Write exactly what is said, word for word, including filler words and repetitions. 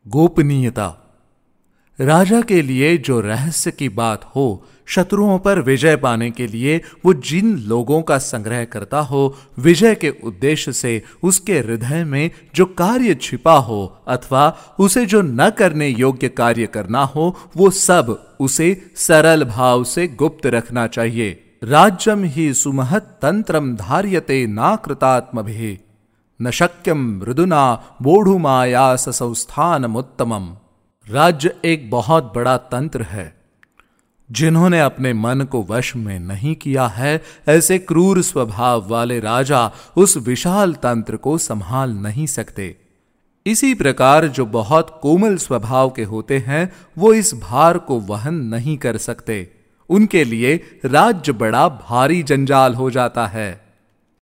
गोपनीयता। राजा के लिए जो रहस्य की बात हो, शत्रुओं पर विजय पाने के लिए वो जिन लोगों का संग्रह करता हो, विजय के उद्देश्य से उसके हृदय में जो कार्य छिपा हो अथवा उसे जो न करने योग्य कार्य करना हो, वो सब उसे सरल भाव से गुप्त रखना चाहिए। राज्यम ही सुमहत तंत्रम धार्यते नाकृतात्मभिः न शक्यम मृदुना बोढ़ुमायास संस्थानमुत्तमम्। राज्य एक बहुत बड़ा तंत्र है। जिन्होंने अपने मन को वश में नहीं किया है, ऐसे क्रूर स्वभाव वाले राजा उस विशाल तंत्र को संभाल नहीं सकते। इसी प्रकार जो बहुत कोमल स्वभाव के होते हैं, वो इस भार को वहन नहीं कर सकते। उनके लिए राज्य बड़ा भारी जंजाल हो जाता है।